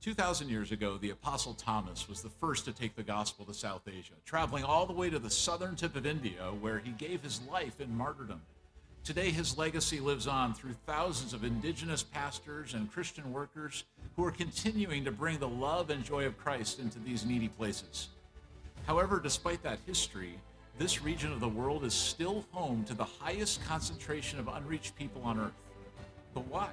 2,000 years ago, the Apostle Thomas was the first to take the gospel to South Asia, traveling all the way to the southern tip of India, where he gave his life in martyrdom. Today, his legacy lives on through thousands of indigenous pastors and Christian workers who are continuing to bring the love and joy of Christ into these needy places. However, despite that history, this region of the world is still home to the highest concentration of unreached people on earth. But why?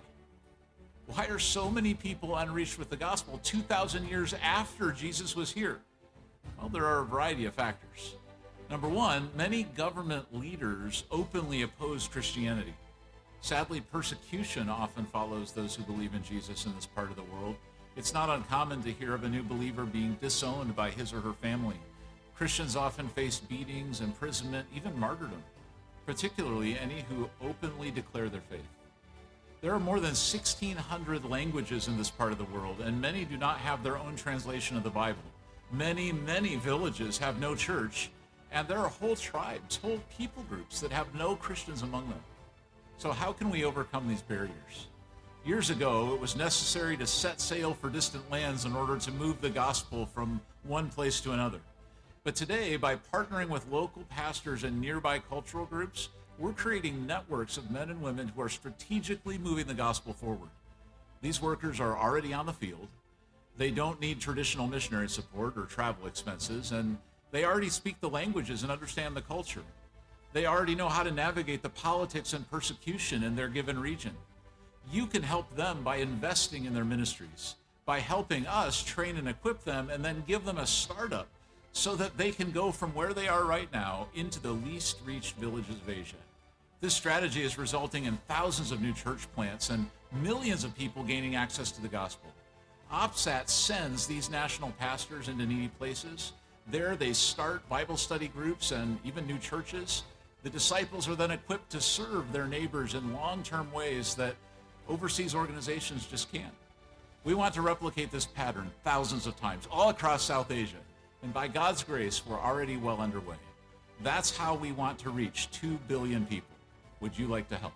Why are so many people unreached with the gospel 2,000 years after Jesus was here? Well, there are a variety of factors. Number one, many government leaders openly oppose Christianity. Sadly, persecution often follows those who believe in Jesus in this part of the world. It's not uncommon to hear of a new believer being disowned by his or her family. Christians often face beatings, imprisonment, even martyrdom, particularly any who openly declare their faith. There are more than 1,600 languages in this part of the world, and many do not have their own translation of the Bible. Many villages have no church, and there are whole tribes, whole people groups that have no Christians among them. So how can we overcome these barriers? Years ago, it was necessary to set sail for distant lands in order to move the gospel from one place to another. But today, by partnering with local pastors and nearby cultural groups, we're creating networks of men and women who are strategically moving the gospel forward. These workers are already on the field. They don't need traditional missionary support or travel expenses, and they already speak the languages and understand the culture. They already know how to navigate the politics and persecution in their given region. You can help them by investing in their ministries, by helping us train and equip them, and then give them a startup so that they can go from where they are right now into the least reached villages of Asia. This strategy is resulting in thousands of new church plants and millions of people gaining access to the gospel. OPSAT sends these national pastors into needy places. There they start Bible study groups and even new churches. The disciples are then equipped to serve their neighbors in long-term ways that overseas organizations just can't. We want to replicate this pattern thousands of times all across South Asia. And by God's grace, we're already well underway. That's how we want to reach 2 billion people. Would you like to help?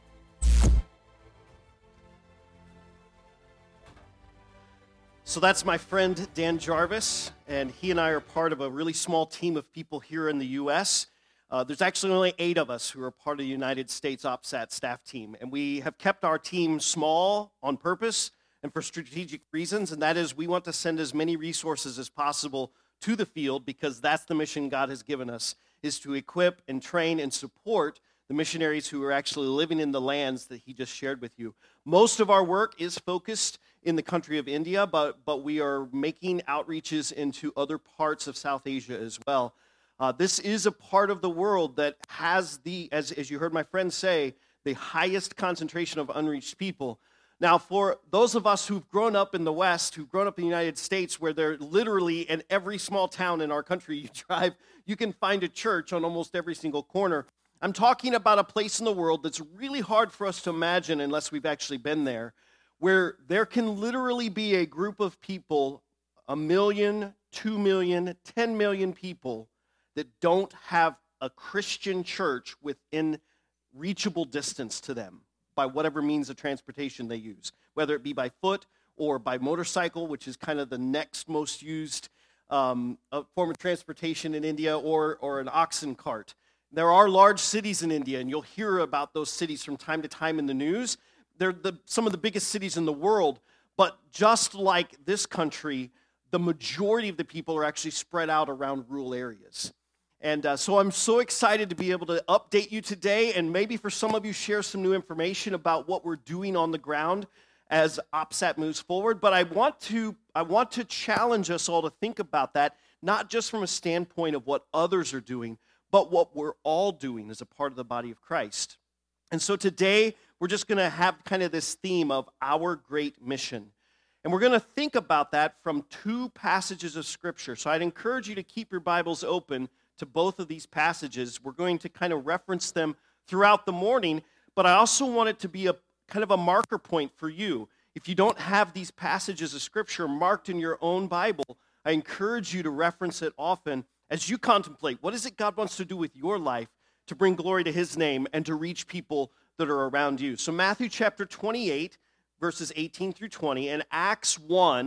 So that's my friend Dan Jarvis, and he and I are part of a really small team of people here in the U.S. There's actually only 8 of us who are part of the United States OPSAT staff team, and we have kept our team small on purpose and for strategic reasons, and that is we want to send as many resources as possible to the field because that's the mission God has given us, is to equip and train and support the missionaries who are actually living in the lands that he just shared with you. Most of our work is focused in the country of India, but we are making outreaches into other parts of South Asia as well. This is a part of the world that has as you heard my friend say, the highest concentration of unreached people. Now, for those of us who've grown up in the West, who've grown up in the United States, where they're literally in every small town in our country you drive, you can find a church on almost every single corner. I'm talking about a place in the world that's really hard for us to imagine unless we've actually been there, where there can literally be a group of people, 1 million, 2 million, 10 million people that don't have a Christian church within reachable distance to them by whatever means of transportation they use, whether it be by foot or by motorcycle, which is kind of the next most used form of transportation in India, or an oxen cart. There are large cities in India, and you'll hear about those cities from time to time in the news. They're some of the biggest cities in the world, but just like this country, the majority of the people are actually spread out around rural areas. And so I'm so excited to be able to update you today, and maybe for some of you share some new information about what we're doing on the ground as OPSAT moves forward. But I want to challenge us all to think about that, not just from a standpoint of what others are doing, but what we're all doing as a part of the body of Christ. And so today, we're just going to have kind of this theme of our great mission. And we're going to think about that from 2 passages of Scripture. So I'd encourage you to keep your Bibles open to both of these passages. We're going to kind of reference them throughout the morning, but I also want it to be a kind of a marker point for you. If you don't have these passages of Scripture marked in your own Bible, I encourage you to reference it often as you contemplate, what is it God wants to do with your life to bring glory to his name and to reach people that are around you? So Matthew chapter 28, verses 18 through 20, and Acts 1,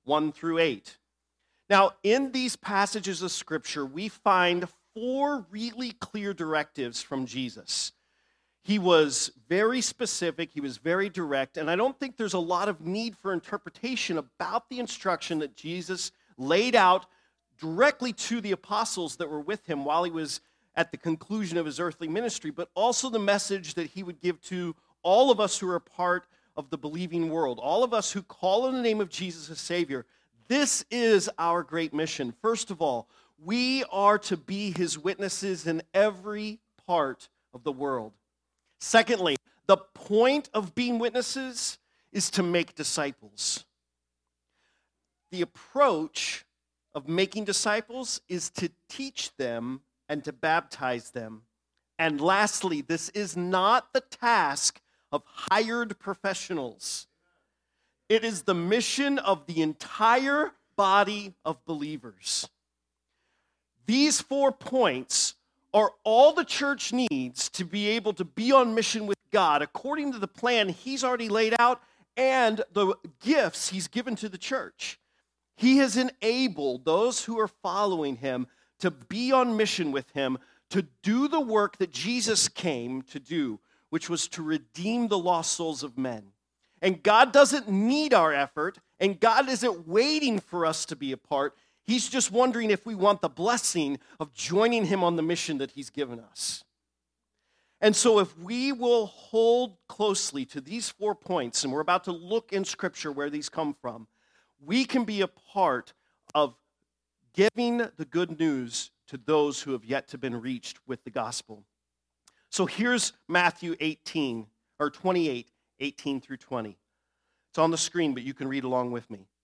1 through 8. Now, in these passages of Scripture, we find 4 really clear directives from Jesus. He was very specific, he was very direct, and I don't think there's a lot of need for interpretation about the instruction that Jesus laid out directly to the apostles that were with him while he was at the conclusion of his earthly ministry, but also the message that he would give to all of us who are part of the believing world, all of us who call on the name of Jesus as Savior. This is our great mission. First of all, we are to be his witnesses in every part of the world. Secondly, the point of being witnesses is to make disciples. The approach of making disciples is to teach them and to baptize them. And lastly, this is not the task of hired professionals. It is the mission of the entire body of believers. These 4 points are all the church needs to be able to be on mission with God according to the plan he's already laid out and the gifts he's given to the church. He has enabled those who are following him to be on mission with him, to do the work that Jesus came to do, which was to redeem the lost souls of men. And God doesn't need our effort, and God isn't waiting for us to be a part. He's just wondering if we want the blessing of joining him on the mission that he's given us. And so if we will hold closely to these 4 points, and we're about to look in Scripture where these come from, we can be a part of giving the good news to those who have yet to been reached with the gospel. So here's Matthew 28, 18 through 20. It's on the screen, but you can read along with me.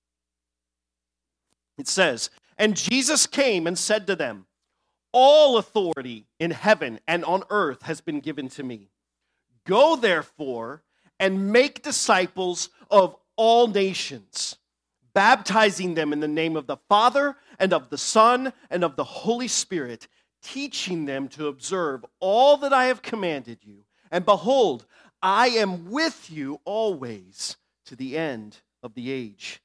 It says, "And Jesus came and said to them, 'All authority in heaven and on earth has been given to me. Go therefore and make disciples of all nations, baptizing them in the name of the Father and of the Son and of the Holy Spirit, teaching them to observe all that I have commanded you. And behold, I am with you always to the end of the age.'"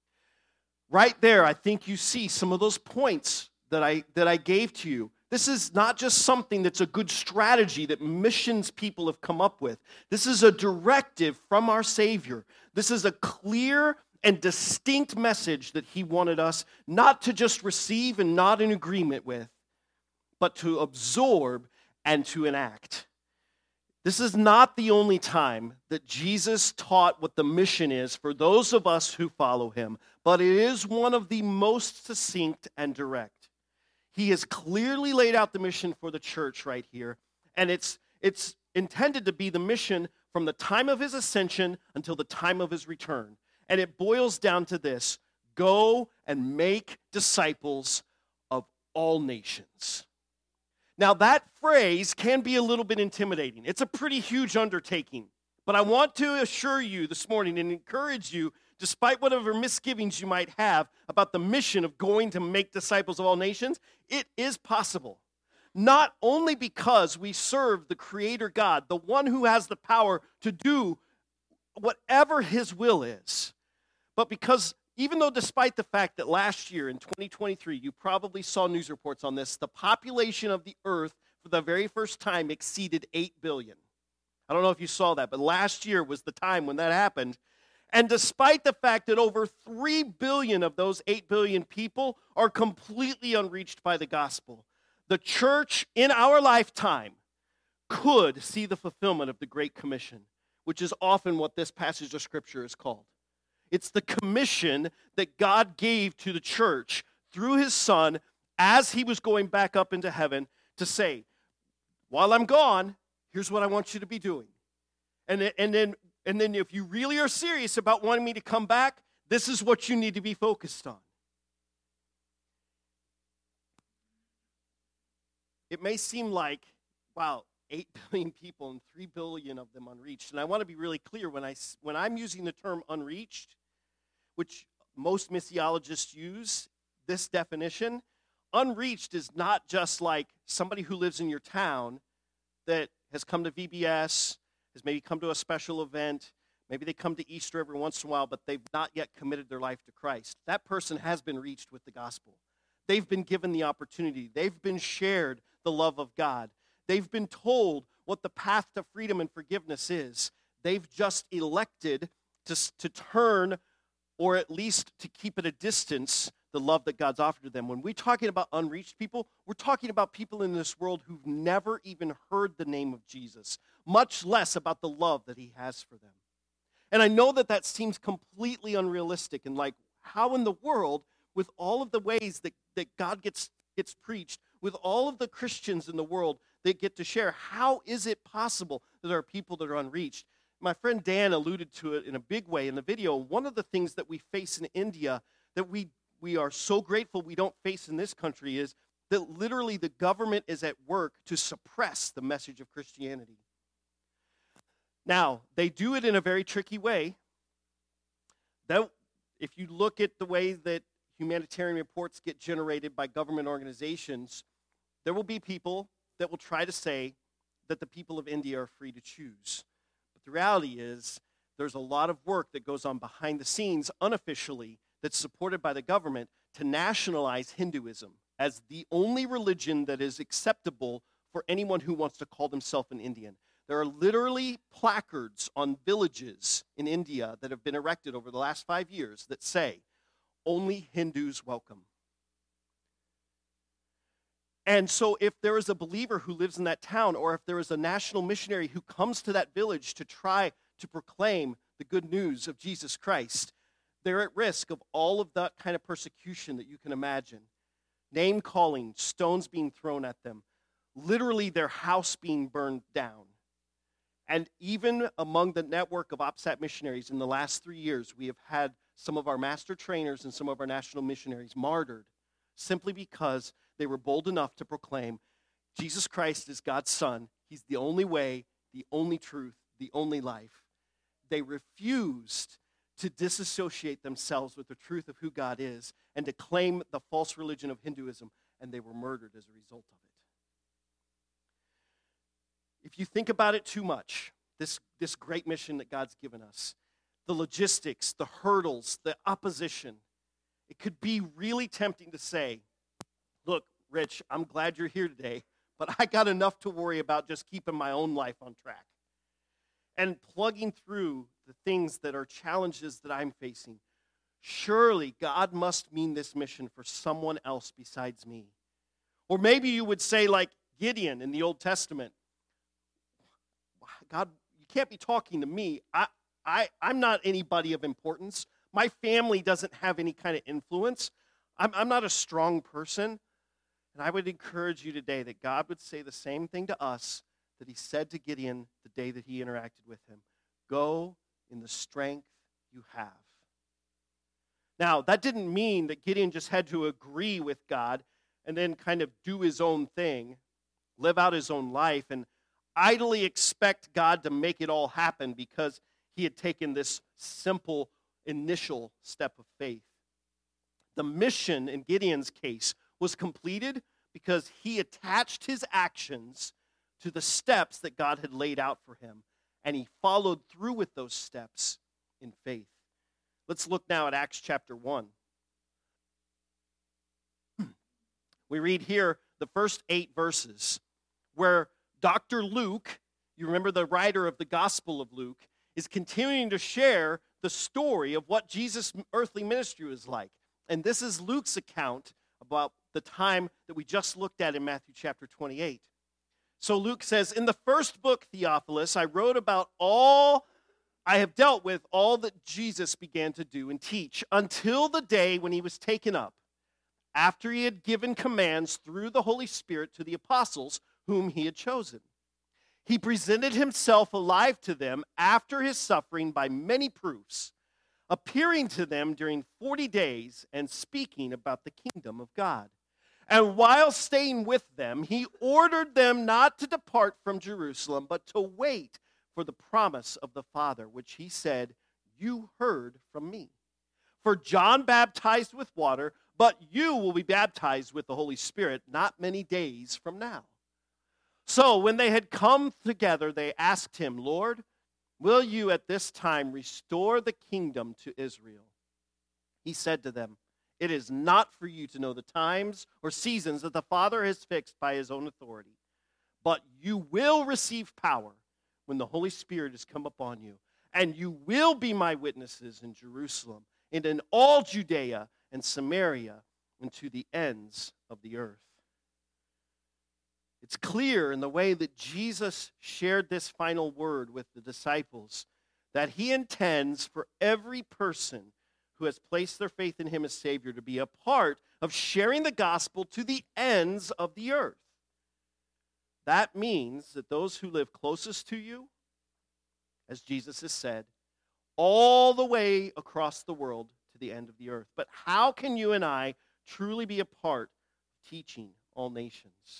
Right there, I think you see some of those points that I gave to you. This is not just something that's a good strategy that missions people have come up with. This is a directive from our Savior. This is a clear and distinct message that he wanted us not to just receive and nod in agreement with, but to absorb and to enact. This is not the only time that Jesus taught what the mission is for those of us who follow him, but it is one of the most succinct and direct. He has clearly laid out the mission for the church right here, and it's intended to be the mission from the time of his ascension until the time of his return. And it boils down to this: go and make disciples of all nations. Now, that phrase can be a little bit intimidating. It's a pretty huge undertaking. But I want to assure you this morning and encourage you, despite whatever misgivings you might have about the mission of going to make disciples of all nations, it is possible. Not only because we serve the Creator God, the one who has the power to do whatever his will is, but because even though despite the fact that last year in 2023, you probably saw news reports on this, the population of the earth for the very first time exceeded 8 billion. I don't know if you saw that, but last year was the time when that happened. And despite the fact that over 3 billion of those 8 billion people are completely unreached by the gospel, the church in our lifetime could see the fulfillment of the Great Commission, which is often what this passage of Scripture is called. It's the commission that God gave to the church through his Son as he was going back up into heaven to say, while I'm gone, here's what I want you to be doing. And then if you really are serious about wanting me to come back, this is what you need to be focused on. It may seem like, wow, 8 billion people and 3 billion of them unreached. And I want to be really clear, when I'm using the term unreached, which most missiologists use this definition, unreached is not just like somebody who lives in your town that has come to VBS, has maybe come to a special event, Maybe they come to Easter every once in a while, but they've not yet committed their life to Christ. That person has been reached with the gospel. They've been given the opportunity. They've been shared the love of God. They've been told what the path to freedom and forgiveness is. They've just elected to turn, or at least to keep at a distance, the love that God's offered to them. When we're talking about unreached people, we're talking about people in this world who've never even heard the name of Jesus, much less about the love that he has for them. And I know that seems completely unrealistic, and like, how in the world, with all of the ways that God gets preached, with all of the Christians in the world that get to share, how is it possible that there are people that are unreached? My friend Dan alluded to it in a big way in the video. One of the things that we face in India that we are so grateful we don't face in this country is that literally the government is at work to suppress the message of Christianity. Now, they do it in a very tricky way. That, if you look at the way that humanitarian reports get generated by government organizations, there will be people that will try to say that the people of India are free to choose. But the reality is there's a lot of work that goes on behind the scenes unofficially that's supported by the government to nationalize Hinduism as the only religion that is acceptable for anyone who wants to call themselves an Indian. There are literally placards on villages in India that have been erected over the last 5 years that say, "Only Hindus welcome." And so if there is a believer who lives in that town, or if there is a national missionary who comes to that village to try to proclaim the good news of Jesus Christ, they're at risk of all of that kind of persecution that you can imagine. Name calling, stones being thrown at them, literally their house being burned down. And even among the network of OPSAT missionaries in the last 3 years, we have had some of our master trainers and some of our national missionaries martyred simply because they were bold enough to proclaim Jesus Christ is God's Son. He's the only way, the only truth, the only life. They refused to disassociate themselves with the truth of who God is and to claim the false religion of Hinduism, and they were murdered as a result of it. If you think about it too much, this great mission that God's given us, the logistics, the hurdles, the opposition, it could be really tempting to say, look, Rich, I'm glad you're here today, but I got enough to worry about just keeping my own life on track. And plugging through the things that are challenges that I'm facing. Surely God must mean this mission for someone else besides me. Or maybe you would say, like Gideon in the Old Testament, God, you can't be talking to me. I'm not anybody of importance. My family doesn't have any kind of influence. I'm not a strong person. And I would encourage you today that God would say the same thing to us that he said to Gideon the day that he interacted with him. Go in the strength you have. Now, that didn't mean that Gideon just had to agree with God and then kind of do his own thing, live out his own life, and idly expect God to make it all happen because he had taken this simple initial step of faith. The mission in Gideon's case was completed because he attached his actions to the steps that God had laid out for him, and he followed through with those steps in faith. Let's look now at Acts chapter 1. We read here the first 8 verses where Dr. Luke, you remember the writer of the Gospel of Luke, is continuing to share the story of what Jesus' earthly ministry was like. And this is Luke's account about the time that we just looked at in Matthew chapter 28. So Luke says, in the first book, Theophilus, I wrote about all I have dealt with, all that Jesus began to do and teach, until the day when he was taken up, after he had given commands through the Holy Spirit to the apostles whom he had chosen. He presented himself alive to them after his suffering by many proofs, appearing to them during 40 days and speaking about the kingdom of God. And while staying with them, he ordered them not to depart from Jerusalem, but to wait for the promise of the Father, which he said, you heard from me. For John baptized with water, but you will be baptized with the Holy Spirit not many days from now. So when they had come together, they asked him, Lord, will you at this time restore the kingdom to Israel? He said to them, it is not for you to know the times or seasons that the Father has fixed by his own authority, but you will receive power when the Holy Spirit has come upon you, and you will be my witnesses in Jerusalem and in all Judea and Samaria and to the ends of the earth. It's clear in the way that Jesus shared this final word with the disciples that he intends for every person who has placed their faith in him as Savior to be a part of sharing the gospel to the ends of the earth. That means that those who live closest to you, as Jesus has said, all the way across the world to the end of the earth. But how can you and I truly be a part of teaching all nations?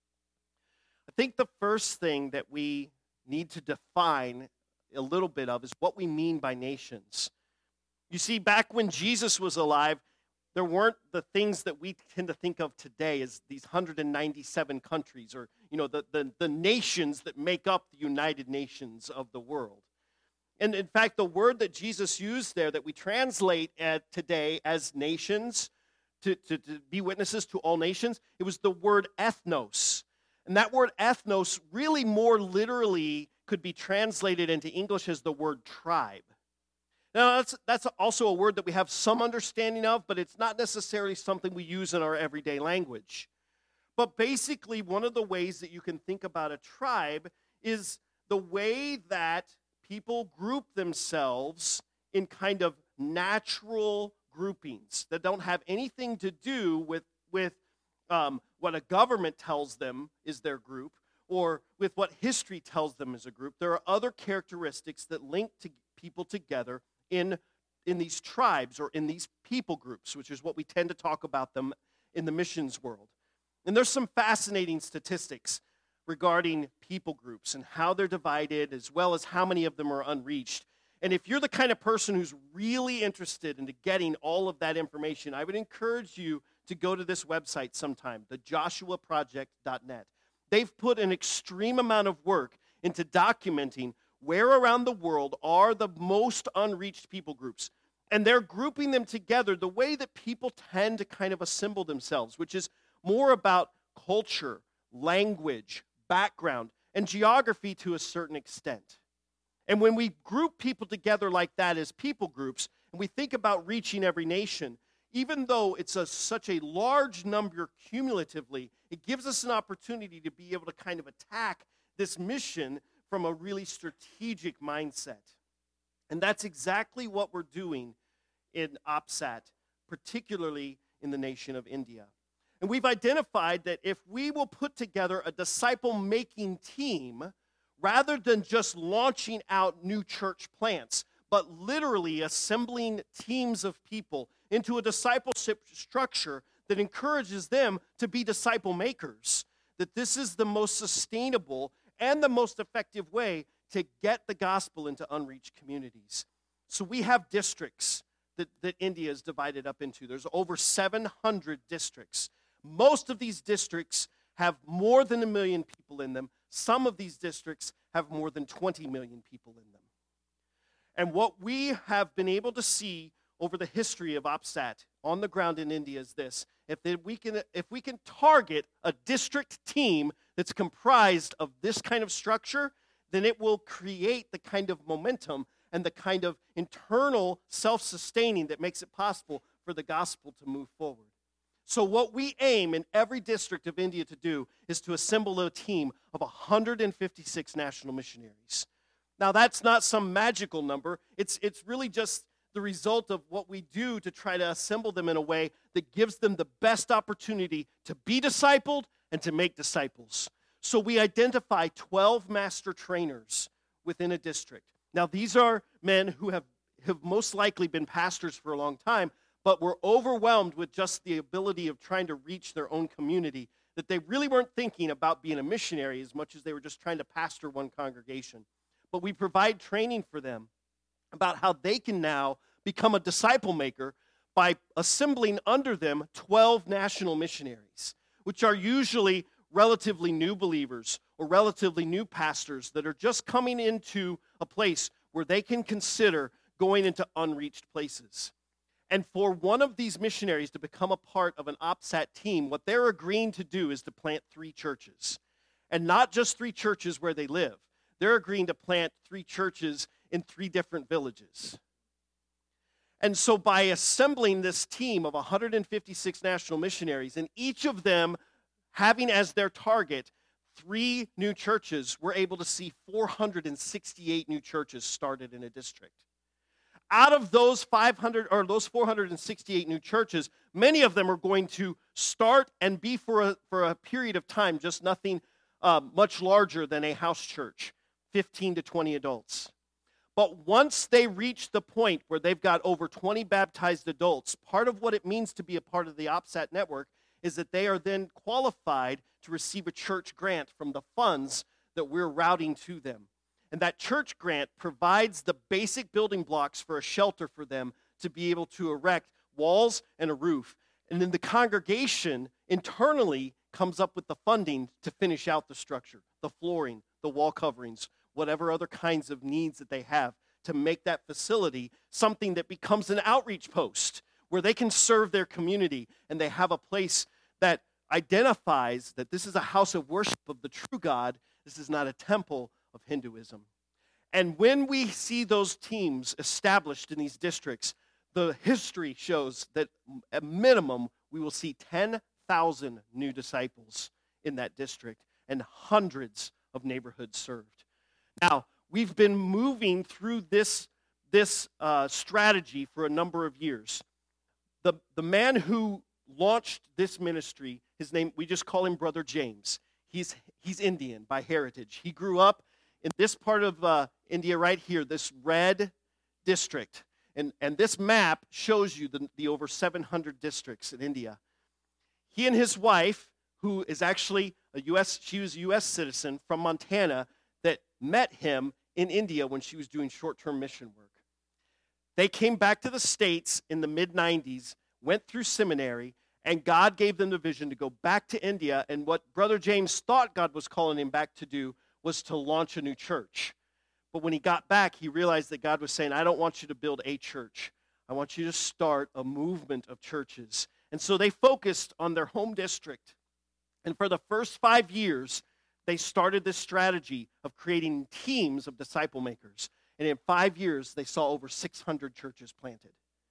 I think the first thing that we need to define a little bit of is what we mean by nations. You see, back when Jesus was alive, there weren't the things that we tend to think of today as these 197 countries or, the nations that make up the United Nations of the world. And in fact, the word that Jesus used there that we translate today as nations, to be witnesses to all nations, it was the word ethnos. And that word ethnos really more literally could be translated into English as the word tribe. Now, that's also a word that we have some understanding of, but it's not necessarily something we use in our everyday language. But basically, one of the ways that you can think about a tribe is the way that people group themselves in kind of natural groupings that don't have anything to do with what a government tells them is their group or with what history tells them is a group. There are other characteristics that link people together in these tribes or in these people groups, which is what we tend to talk about them in the missions world. And there's some fascinating statistics regarding people groups and how they're divided, as well as how many of them are unreached. And if you're the kind of person who's really interested in getting all of that information, I would encourage you to go to this website sometime, thejoshuaproject.net. They've put an extreme amount of work into documenting where around the world are the most unreached people groups. And they're grouping them together the way that people tend to kind of assemble themselves, which is more about culture, language, background, and geography to a certain extent. And when we group people together like that as people groups, and we think about reaching every nation, even though it's such a large number cumulatively, it gives us an opportunity to be able to kind of attack this mission from a really strategic mindset. And that's exactly what we're doing in OPSAT, particularly in the nation of India. And we've identified that if we will put together a disciple-making team, rather than just launching out new church plants, but literally assembling teams of people into a discipleship structure that encourages them to be disciple makers, that this is the most sustainable and the most effective way to get the gospel into unreached communities. So we have districts that India is divided up into. There's over 700 districts. Most of these districts have more than 1 million people in them. Some of these districts have more than 20 million people in them. And what we have been able to see over the history of OPSAT on the ground in India is this: if we can target a district team that's comprised of this kind of structure, then it will create the kind of momentum and the kind of internal self-sustaining that makes it possible for the gospel to move forward. So what we aim in every district of India to do is to assemble a team of 156 national missionaries. Now, that's not some magical number. It's really just the result of what we do to try to assemble them in a way that gives them the best opportunity to be discipled and to make disciples. So we identify 12 master trainers within a district. Now, these are men who have most likely been pastors for a long time, but were overwhelmed with just the ability of trying to reach their own community, that they really weren't thinking about being a missionary as much as they were just trying to pastor one congregation. But we provide training for them about how they can now become a disciple maker by assembling under them 12 national missionaries, which are usually relatively new believers or relatively new pastors that are just coming into a place where they can consider going into unreached places. And for one of these missionaries to become a part of an OPSAT team, what they're agreeing to do is to plant 3 churches. And not just 3 churches where they live. They're agreeing to plant 3 churches in 3 different villages. And so by assembling this team of 156 national missionaries, and each of them having as their target 3 new churches, we're able to see 468 new churches started in a district. Out of those 468 new churches, many of them are going to start and be for a period of time, just nothing much larger than a house church, 15 to 20 adults. But once they reach the point where they've got over 20 baptized adults, part of what it means to be a part of the OPSAT network is that they are then qualified to receive a church grant from the funds that we're routing to them. And that church grant provides the basic building blocks for a shelter for them to be able to erect walls and a roof. And then the congregation internally comes up with the funding to finish out the structure, the flooring, the wall coverings, whatever other kinds of needs that they have to make that facility something that becomes an outreach post where they can serve their community and they have a place that identifies that this is a house of worship of the true God. This is not a temple of Hinduism. And when we see those teams established in these districts, the history shows that at minimum we will see 10,000 new disciples in that district and hundreds of neighborhoods served. Now, we've been moving through this strategy for a number of years. The man who launched this ministry, his name, we just call him Brother James. He's Indian by heritage. He grew up in this part of India right here, this red district. And this map shows you the over 700 districts in India. He and his wife, who is actually she was a U.S. citizen from Montana, that met him in India when she was doing short-term mission work. They came back to the States in the mid-90s, went through seminary, and God gave them the vision to go back to India. And what Brother James thought God was calling him back to do was to launch a new church. But when he got back, he realized that God was saying, I don't want you to build a church. I want you to start a movement of churches. And so they focused on their home district. And for the first 5 years, they started this strategy of creating teams of disciple makers. And in 5 years, they saw over 600 churches planted,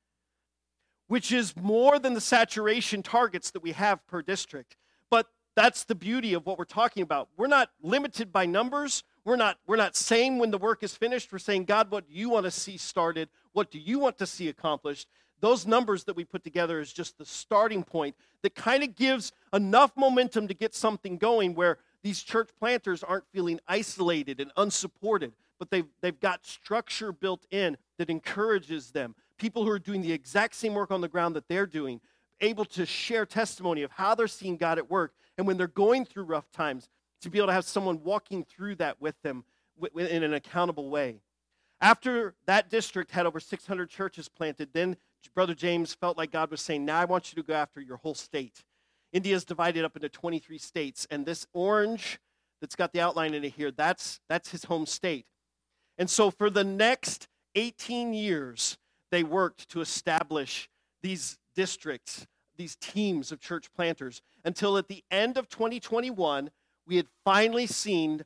which is more than the saturation targets that we have per district. But that's the beauty of what we're talking about. We're not limited by numbers. We're not saying when the work is finished. We're saying, God, what do you want to see started? What do you want to see accomplished? Those numbers that we put together is just the starting point that kind of gives enough momentum to get something going where these church planters aren't feeling isolated and unsupported, but they've got structure built in that encourages them. People who are doing the exact same work on the ground that they're doing, able to share testimony of how they're seeing God at work. And when they're going through rough times, to be able to have someone walking through that with them in an accountable way. After that district had over 600 churches planted, then Brother James felt like God was saying, now I want you to go after your whole state. India is divided up into 23 states, and this orange that's got the outline in it here, that's his home state. And so for the next 18 years, they worked to establish these districts, these teams of church planters, until at the end of 2021, we had finally seen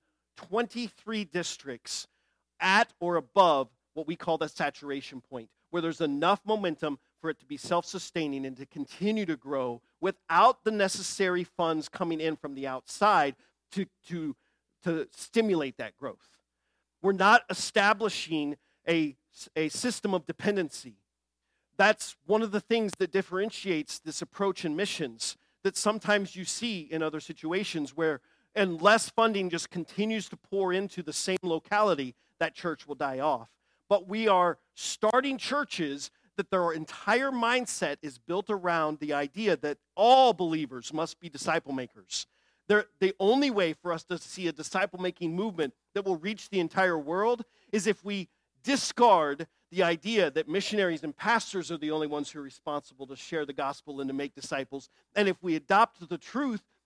23 districts at or above what we call the saturation point, where there's enough momentum for it to be self-sustaining and to continue to grow without the necessary funds coming in from the outside to stimulate that growth. We're not establishing a system of dependency. That's one of the things that differentiates this approach in missions that sometimes you see in other situations where unless funding just continues to pour into the same locality, that church will die off. But we are starting churches that their entire mindset is built around the idea that all believers must be disciple makers. The only way for us to see a disciple-making movement that will reach the entire world is if we discard the idea that missionaries and pastors are the only ones who are responsible to share the gospel and to make disciples. And if we adopt the truth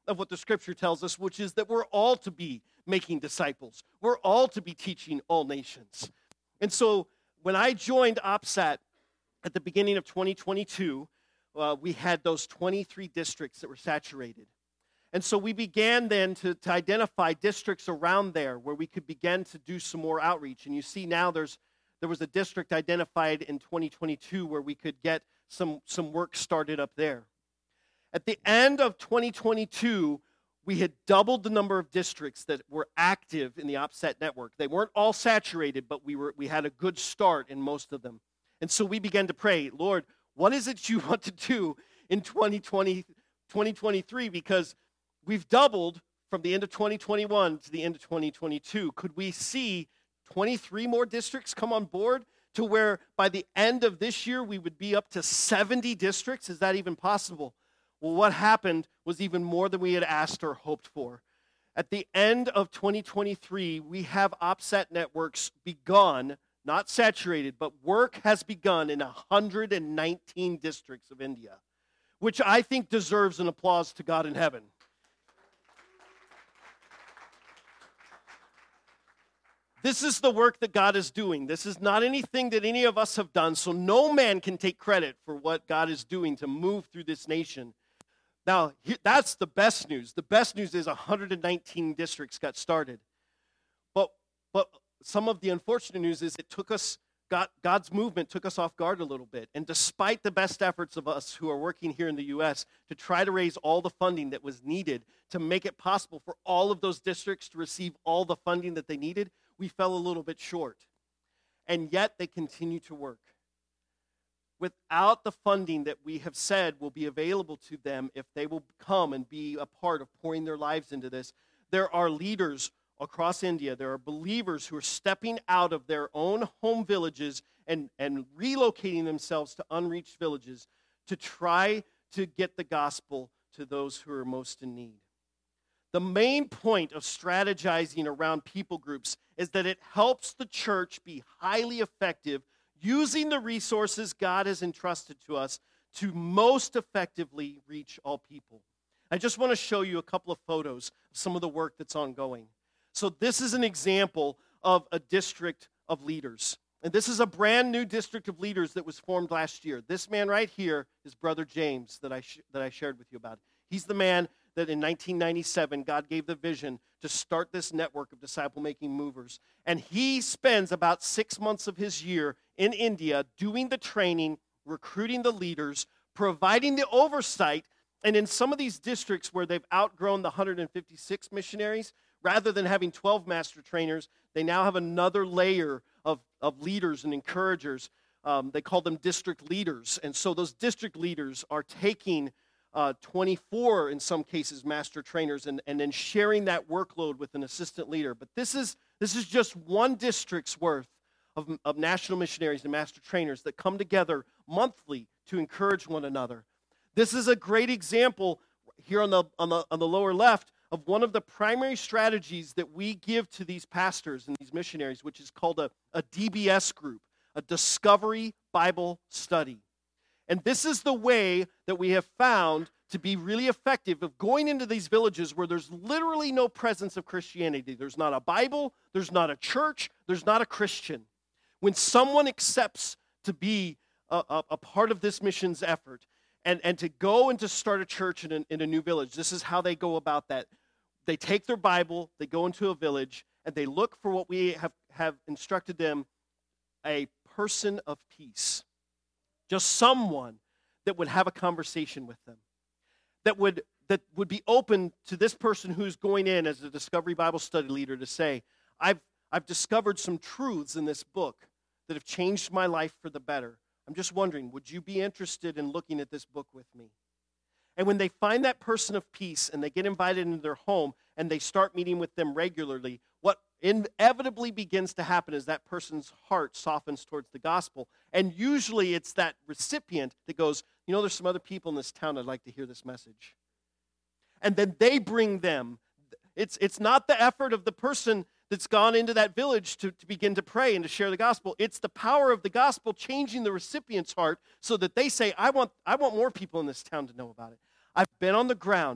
of what the scripture tells us, which is that we're all to be making disciples. We're all to be teaching all nations. And so when I joined OPSAT at the beginning of 2022, we had those 23 districts that were saturated. And so we began then to identify districts around there where we could begin to do some more outreach. And you see now there was a district identified in 2022 where we could get some work started up there. At the end of 2022, we had doubled the number of districts that were active in the OPSAT network. They weren't all saturated, but we had a good start in most of them. And so we began to pray, Lord, what is it you want to do in 2023? Because we've doubled from the end of 2021 to the end of 2022. Could we see 23 more districts come on board to where by the end of this year we would be up to 70 districts? Is that even possible? Well, what happened was even more than we had asked or hoped for. At the end of 2023, we have OPSAT networks begun, not saturated, but work has begun in 119 districts of India, which I think deserves an applause to God in heaven. This is the work that God is doing. This is not anything that any of us have done, so no man can take credit for what God is doing to move through this nation. Now, that's the best news. The best news is 119 districts got started. But some of the unfortunate news is God's movement took us off guard a little bit. And despite the best efforts of us who are working here in the U.S. to try to raise all the funding that was needed to make it possible for all of those districts to receive all the funding that they needed, we fell a little bit short. And yet they continue to work. Without the funding that we have said will be available to them if they will come and be a part of pouring their lives into this, there are leaders across India, there are believers who are stepping out of their own home villages and relocating themselves to unreached villages to try to get the gospel to those who are most in need. The main point of strategizing around people groups is that it helps the church be highly effective using the resources God has entrusted to us to most effectively reach all people. I just want to show you a couple of photos of some of the work that's ongoing. So this is an example of a district of leaders. And this is a brand new district of leaders that was formed last year. This man right here is Brother James that I shared with you about. He's the man that in 1997, God gave the vision to start this network of disciple-making movers. And he spends about 6 months of his year in India doing the training, recruiting the leaders, providing the oversight, and in some of these districts where they've outgrown the 156 missionaries, rather than having 12 master trainers, they now have another layer of leaders and encouragers. They call them district leaders. And so those district leaders are taking 24, in some cases, master trainers and then sharing that workload with an assistant leader. But this is just one district's worth of national missionaries and master trainers that come together monthly to encourage one another. This is a great example here on the lower left of one of the primary strategies that we give to these pastors and these missionaries, which is called a DBS group, a Discovery Bible Study. And this is the way that we have found to be really effective of going into these villages where there's literally no presence of Christianity. There's not a Bible, there's not a church, there's not a Christian. When someone accepts to be a part of this missions effort and to go and to start a church in a new village, this is how they go about that. They take their Bible, they go into a village, and they look for what we have instructed them, a person of peace. Just someone that would have a conversation with them, that would be open to this person who's going in as a Discovery Bible Study leader to say, I've discovered some truths in this book that have changed my life for the better. I'm just wondering, would you be interested in looking at this book with me? And when they find that person of peace and they get invited into their home and they start meeting with them regularly, what inevitably begins to happen is that person's heart softens towards the gospel. And usually it's that recipient that goes, there's some other people in this town that'd like to hear this message. And then they bring them. It's not the effort of the person that's gone into that village to begin to pray and to share the gospel. It's the power of the gospel changing the recipient's heart so that they say, I want more people in this town to know about it. I've been on the ground.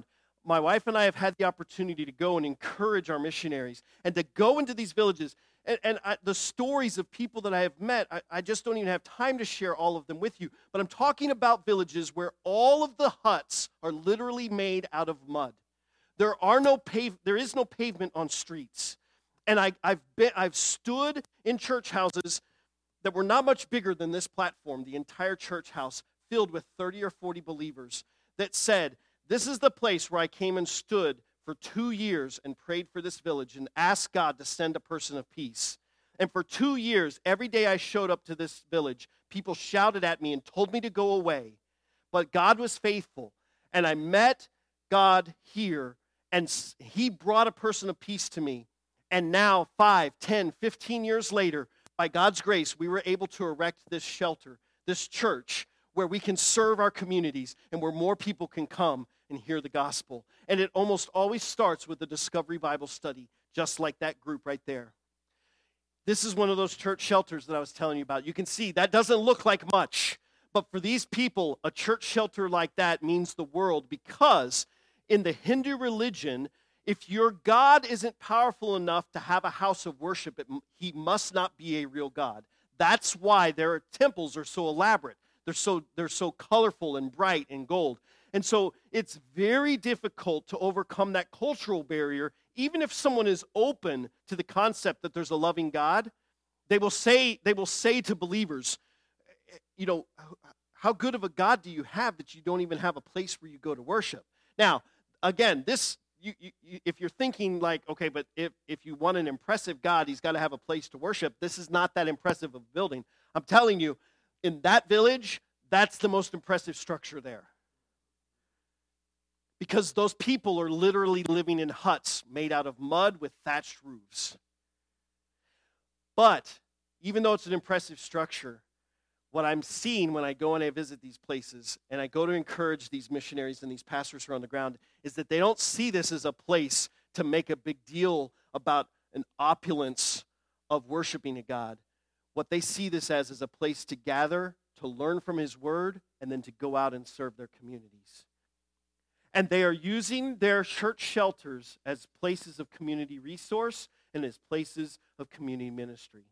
my wife and I have had the opportunity to go and encourage our missionaries and to go into these villages. The stories of people that I have met, I just don't even have time to share all of them with you. But I'm talking about villages where all of the huts are literally made out of mud. There is no pavement on streets. And I've stood in church houses that were not much bigger than this platform, the entire church house filled with 30 or 40 believers that said, this is the place where I came and stood for 2 years and prayed for this village and asked God to send a person of peace. And for 2 years, every day I showed up to this village, people shouted at me and told me to go away. But God was faithful. And I met God here, and he brought a person of peace to me. And now, 5, 10, 15 years later, by God's grace, we were able to erect this shelter, this church, where we can serve our communities and where more people can come and hear the gospel. And it almost always starts with the Discovery Bible Study, just like that group right there. This is one of those church shelters that I was telling you about. You can see that doesn't look like much, but for these people, a church shelter like that means the world, because in the Hindu religion, if your God isn't powerful enough to have a house of worship, he must not be a real God. That's why their temples are so elaborate. They're so colorful and bright and gold. And so it's very difficult to overcome that cultural barrier. Even if someone is open to the concept that there's a loving God, they will say to believers, you know, how good of a God do you have that you don't even have a place where you go to worship? Now, again, this if you're thinking like, okay, but if you want an impressive God, he's got to have a place to worship. This is not that impressive of a building. I'm telling you, in that village, that's the most impressive structure there. Because those people are literally living in huts made out of mud with thatched roofs. But even though it's an impressive structure, what I'm seeing when I go and I visit these places and I go to encourage these missionaries and these pastors who are on the ground is that they don't see this as a place to make a big deal about an opulence of worshiping a God. What they see this as is a place to gather, to learn from his word, and then to go out and serve their communities. And they are using their church shelters as places of community resource and as places of community ministry.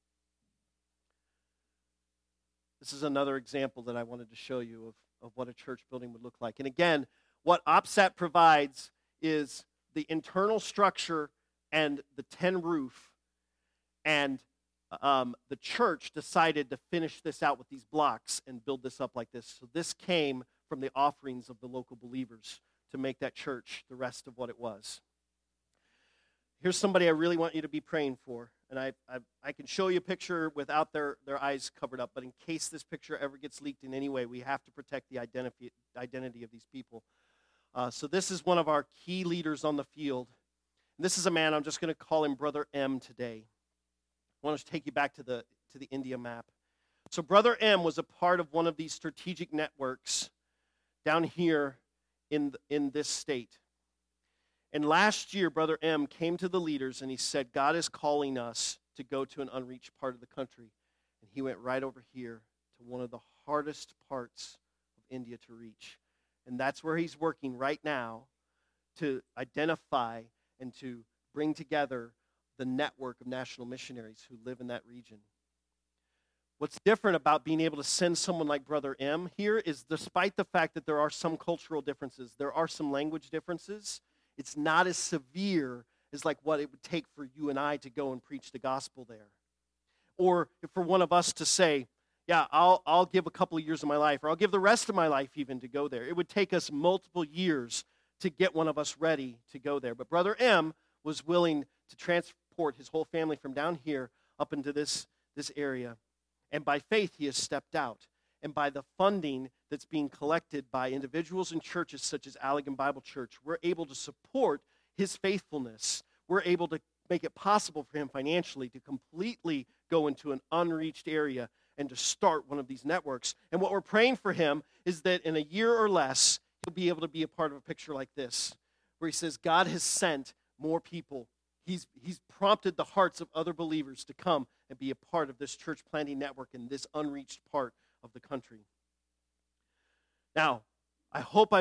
This is another example that I wanted to show you of what a church building would look like. And again, what OPSAT provides is the internal structure and the tin roof. And the church decided to finish this out with these blocks and build this up like this. So this came from the offerings of the local believers to make that church the rest of what it was. Here's somebody I really want you to be praying for. And I can show you a picture without their eyes covered up, but in case this picture ever gets leaked in any way, we have to protect the identity of these people. So this is one of our key leaders on the field. And this is a man, I'm just going to call him Brother M today. I want to take you back to the India map. So Brother M was a part of one of these strategic networks down here in this state. And last year, Brother M came to the leaders and he said, God is calling us to go to an unreached part of the country. And he went right over here to one of the hardest parts of India to reach. And that's where he's working right now to identify and to bring together the network of national missionaries who live in that region. What's different about being able to send someone like Brother M here is, despite the fact that there are some cultural differences, there are some language differences, it's not as severe as like what it would take for you and I to go and preach the gospel there. Or for one of us to say, yeah, I'll give a couple of years of my life, or I'll give the rest of my life even to go there. It would take us multiple years to get one of us ready to go there. But Brother M was willing to transport his whole family from down here up into this area. And by faith, he has stepped out. And by the funding that's being collected by individuals and churches such as Allegan Bible Church, we're able to support his faithfulness. We're able to make it possible for him financially to completely go into an unreached area and to start one of these networks. And what we're praying for him is that in a year or less, he'll be able to be a part of a picture like this, where he says, God has sent more people. He's prompted the hearts of other believers to come and be a part of this church planting network in this unreached part of the country. Now, I hope I've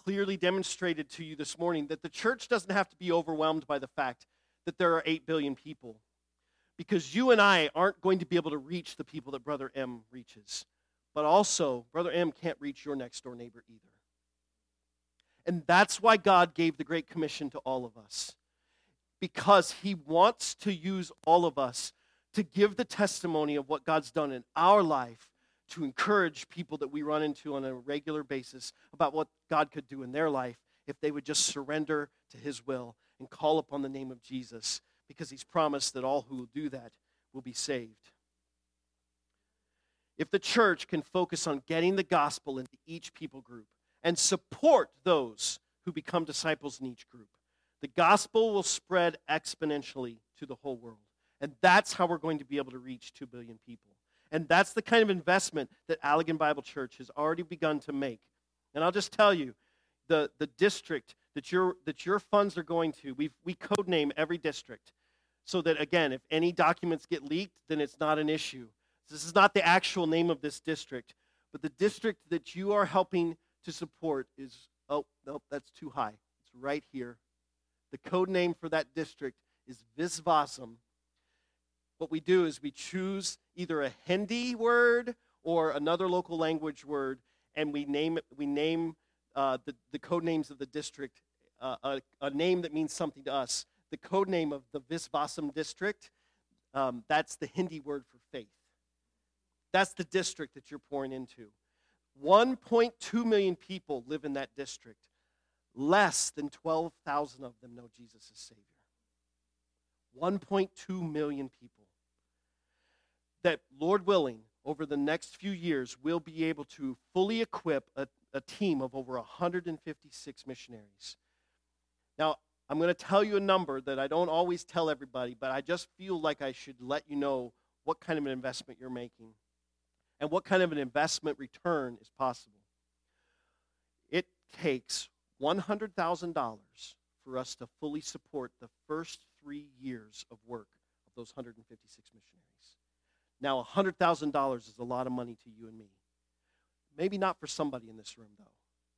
clearly demonstrated to you this morning that the church doesn't have to be overwhelmed by the fact that there are 8 billion people, because you and I aren't going to be able to reach the people that Brother M reaches. But also, Brother M can't reach your next door neighbor either. And that's why God gave the Great Commission to all of us, because he wants to use all of us to give the testimony of what God's done in our life, to encourage people that we run into on a regular basis about what God could do in their life if they would just surrender to his will and call upon the name of Jesus, because he's promised that all who will do that will be saved. If the church can focus on getting the gospel into each people group and support those who become disciples in each group, the gospel will spread exponentially to the whole world. And that's how we're going to be able to reach 2 billion people. And that's the kind of investment that Allegan Bible Church has already begun to make. And I'll just tell you, the district that your funds are going to, we codename every district so that, again, if any documents get leaked, then it's not an issue. This is not the actual name of this district, but the district that you are helping to support is, oh, nope, that's too high. It's right here. The code name for that district is Visvasam. What we do is we choose either a Hindi word or another local language word, and we name the code names of the district a name that means something to us. The code name of the Visvasam district, that's the Hindi word for faith. That's the district that you're pouring into. 1.2 million people live in that district. Less than 12,000 of them know Jesus as Savior. 1.2 million people. That, Lord willing, over the next few years, we'll be able to fully equip a team of over 156 missionaries. Now, I'm going to tell you a number that I don't always tell everybody, but I just feel like I should let you know what kind of an investment you're making and what kind of an investment return is possible. It takes $100,000 for us to fully support the first 3 years of work of those 156 missionaries. Now, $100,000 is a lot of money to you and me. Maybe not for somebody in this room, though.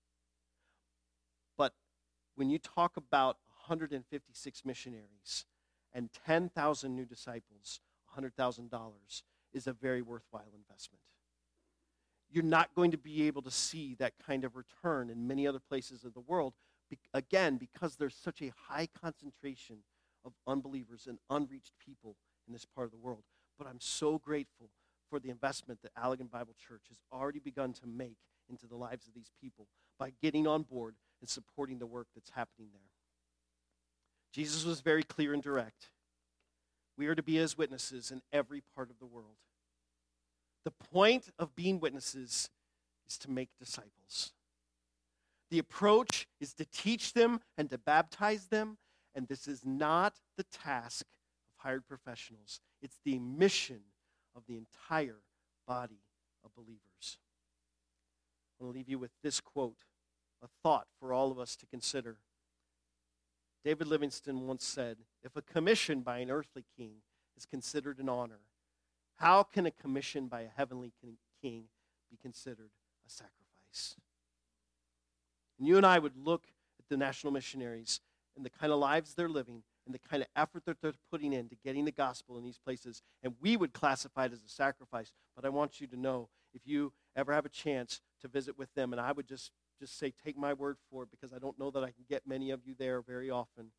But when you talk about 156 missionaries and 10,000 new disciples, $100,000 is a very worthwhile investment. You're not going to be able to see that kind of return in many other places of the world, again, because there's such a high concentration of unbelievers and unreached people in this part of the world. But I'm so grateful for the investment that Allegan Bible Church has already begun to make into the lives of these people by getting on board and supporting the work that's happening there. Jesus was very clear and direct. We are to be his witnesses in every part of the world. The point of being witnesses is to make disciples. The approach is to teach them and to baptize them, and this is not the task of hired professionals. It's the mission of the entire body of believers. I want to leave you with this quote, a thought for all of us to consider. David Livingstone once said, "If a commission by an earthly king is considered an honor, how can a commission by a heavenly king be considered a sacrifice?" And you and I would look at the national missionaries and the kind of lives they're living and the kind of effort that they're putting into getting the gospel in these places, and we would classify it as a sacrifice. But I want you to know, if you ever have a chance to visit with them, and I would just say, take my word for it, because I don't know that I can get many of you there very often.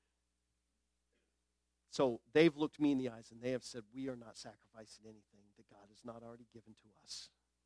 So they've looked me in the eyes, and they have said, we are not sacrificing anything that God has not already given to us.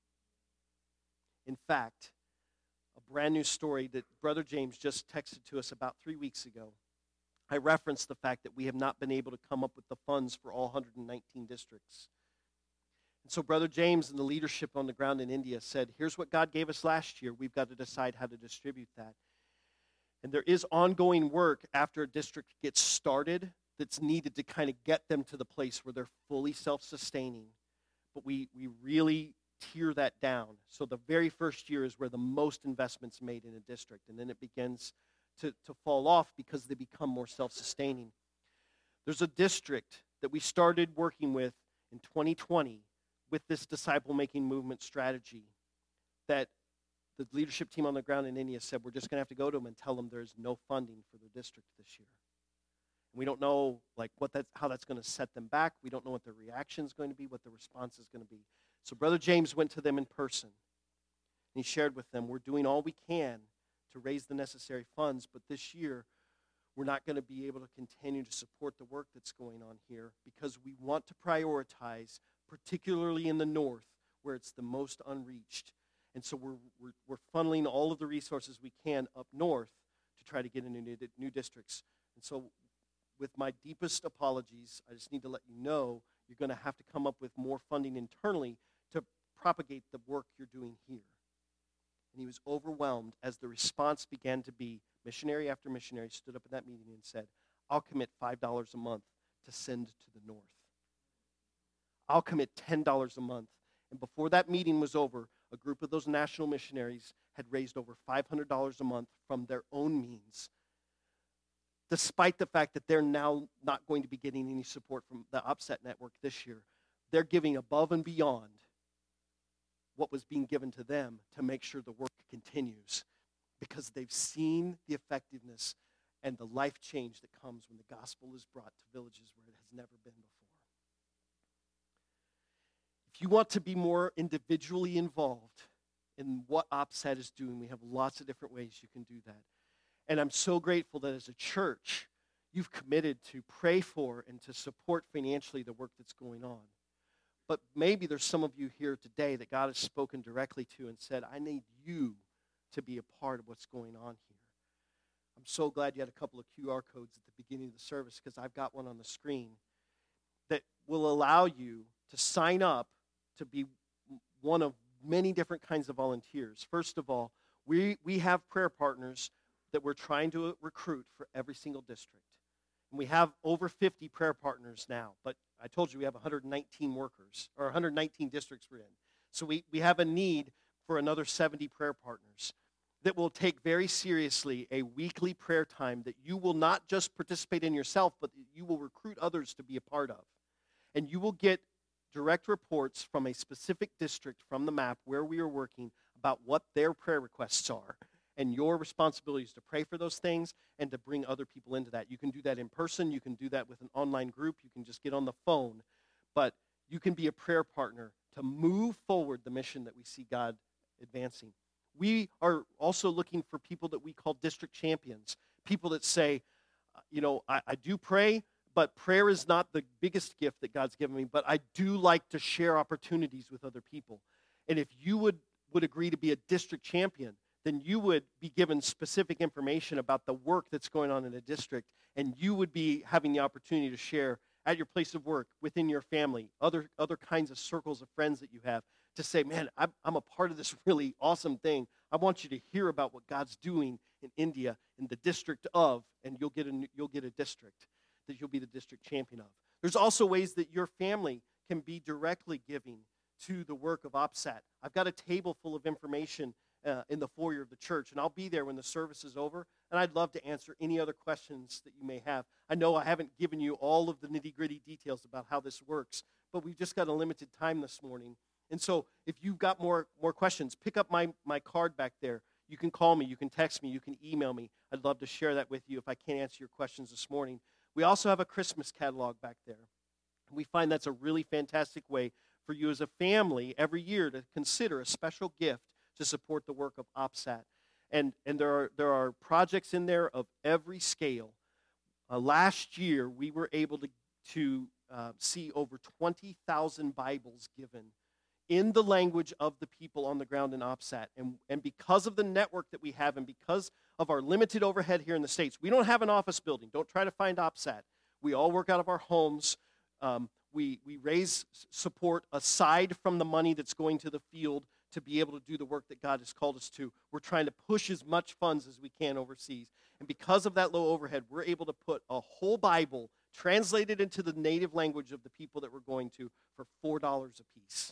In fact, a brand new story that Brother James just texted to us about 3 weeks ago, I referenced the fact that we have not been able to come up with the funds for all 119 districts. And so Brother James and the leadership on the ground in India said, here's what God gave us last year. We've got to decide how to distribute that. And there is ongoing work after a district gets started that's needed to kind of get them to the place where they're fully self-sustaining. But we really tier that down. So the very first year is where the most investment's made in a district, and then it begins to fall off because they become more self-sustaining. There's a district that we started working with in 2020 with this disciple-making movement strategy that the leadership team on the ground in India said, we're just going to have to go to them and tell them there's no funding for their district this year. And we don't know how that's going to set them back. We don't know what their reaction is going to be, what the response is going to be. So Brother James went to them in person, and he shared with them, we're doing all we can to raise the necessary funds, but this year we're not going to be able to continue to support the work that's going on here because we want to prioritize, particularly in the north, where it's the most unreached. And so we're funneling all of the resources we can up north to try to get into new districts. And so with my deepest apologies, I just need to let you know you're going to have to come up with more funding internally to propagate the work you're doing here. And he was overwhelmed as the response began to be, missionary after missionary stood up in that meeting and said, I'll commit $5 a month to send to the north. I'll commit $10 a month. And before that meeting was over, a group of those national missionaries had raised over $500 a month from their own means, despite the fact that they're now not going to be getting any support from the OPSET network this year. They're giving above and beyond what was being given to them to make sure the work continues, because they've seen the effectiveness and the life change that comes when the gospel is brought to villages where it has never been before. If you want to be more individually involved in what OPSET is doing, we have lots of different ways you can do that. And I'm so grateful that as a church, you've committed to pray for and to support financially the work that's going on. But maybe there's some of you here today that God has spoken directly to and said, I need you to be a part of what's going on here. I'm so glad you had a couple of QR codes at the beginning of the service, because I've got one on the screen that will allow you to sign up to be one of many different kinds of volunteers. First of all, we have prayer partners that we're trying to recruit for every single district. And we have over 50 prayer partners now, but I told you we have 119 workers, or 119 districts we're in. So we have a need for another 70 prayer partners that will take very seriously a weekly prayer time that you will not just participate in yourself, but you will recruit others to be a part of. And you will get direct reports from a specific district from the map where we are working about what their prayer requests are. And your responsibility is to pray for those things and to bring other people into that. You can do that in person. You can do that with an online group. You can just get on the phone. But you can be a prayer partner to move forward the mission that we see God advancing. We are also looking for people that we call district champions, people that say, I do pray, but prayer is not the biggest gift that God's given me, but I do like to share opportunities with other people. And if you would agree to be a district champion, then you would be given specific information about the work that's going on in a district, and you would be having the opportunity to share at your place of work, within your family, other kinds of circles of friends that you have, to say, man, I'm a part of this really awesome thing. I want you to hear about what God's doing in India, in the district of, and you'll get a district that you'll be the district champion of. There's also ways that your family can be directly giving to the work of OPSET. I've got a table full of information in the foyer of the church, and I'll be there when the service is over, and I'd love to answer any other questions that you may have. I know I haven't given you all of the nitty-gritty details about how this works, but we've just got a limited time this morning. And so if you've got more questions, pick up my card back there. You can call me, you can text me, you can email me. I'd love to share that with you if I can't answer your questions this morning. We also have a Christmas catalog back there. We find that's a really fantastic way for you as a family every year to consider a special gift to support the work of OPSET. And there are projects in there of every scale. Last year, we were able to see over 20,000 Bibles given in the language of the people on the ground in OPSET. And because of the network that we have, and because of our limited overhead here in the States, we don't have an office building. Don't try to find OPSET. We all work out of our homes. We raise support aside from the money that's going to the field to be able to do the work that God has called us to. We're trying to push as much funds as we can overseas. And because of that low overhead, we're able to put a whole Bible translated into the native language of the people that we're going to for $4 a piece.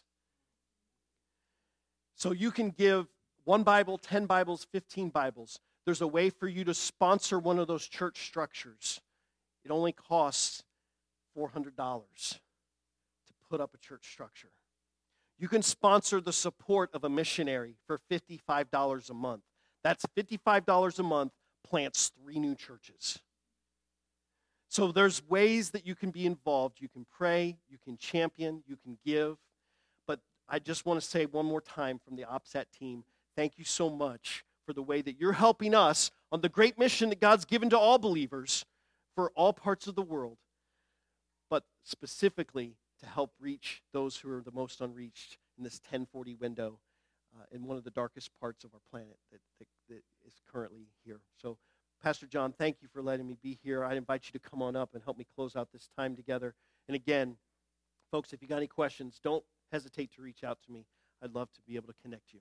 So you can give 1 Bible, 10 Bibles, 15 Bibles. There's a way for you to sponsor one of those church structures. It only costs $400 to put up a church structure. You can sponsor the support of a missionary for $55 a month. That's $55 a month, plants 3 new churches. So there's ways that you can be involved. You can pray, you can champion, you can give. But I just want to say one more time from the OPSAT team, thank you so much for the way that you're helping us on the great mission that God's given to all believers for all parts of the world, but specifically to help reach those who are the most unreached in this 1040 window in one of the darkest parts of our planet that is currently here. So, Pastor John, thank you for letting me be here. I invite you to come on up and help me close out this time together. And again, folks, if you got any questions, don't hesitate to reach out to me. I'd love to be able to connect you.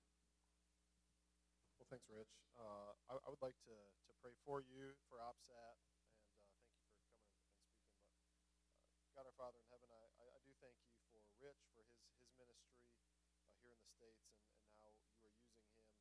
Well, thanks, Rich. I would like to pray for you, for OPSAT, and thank you for coming and speaking. But God, our Father in heaven, I do thank you for Rich, for his ministry here in the States, and now you are using him to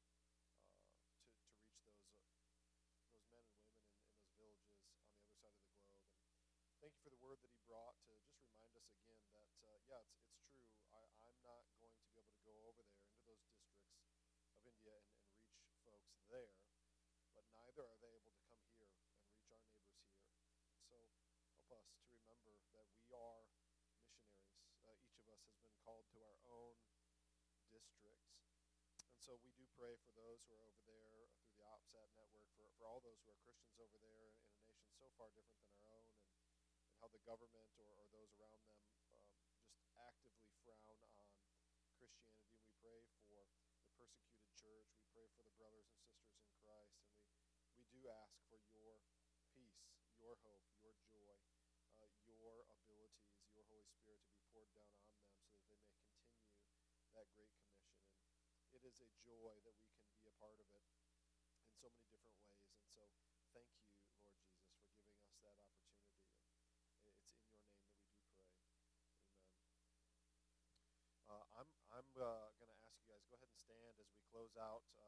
reach those men and women in those villages on the other side of the globe. And thank you for the word that he brought to just remind us again that, it's true. I'm not going to be able to go over there into those districts of India and reach folks there, but neither are they able to come here and reach our neighbors here. So help us to remember that we are missionaries. Each of us has been called to our own districts. And so we do pray for those who are over there through the OPSAT network, for all those who are Christians over there in a nation so far different than our own, and how the government or those around them just actively frown on Christianity. And we pray for the persecuted church. We pray for the brothers and sisters in Christ. And we do ask for your peace, your hope, your joy, your abilities, your Holy Spirit to be poured down on them so that they may continue that great commission. And it is a joy that we can be a part of it in so many different ways. And so thank you, Lord Jesus, for giving us that opportunity. And it's in your name that we do pray. Amen. I'm going to ask you guys, go ahead and stand as we close out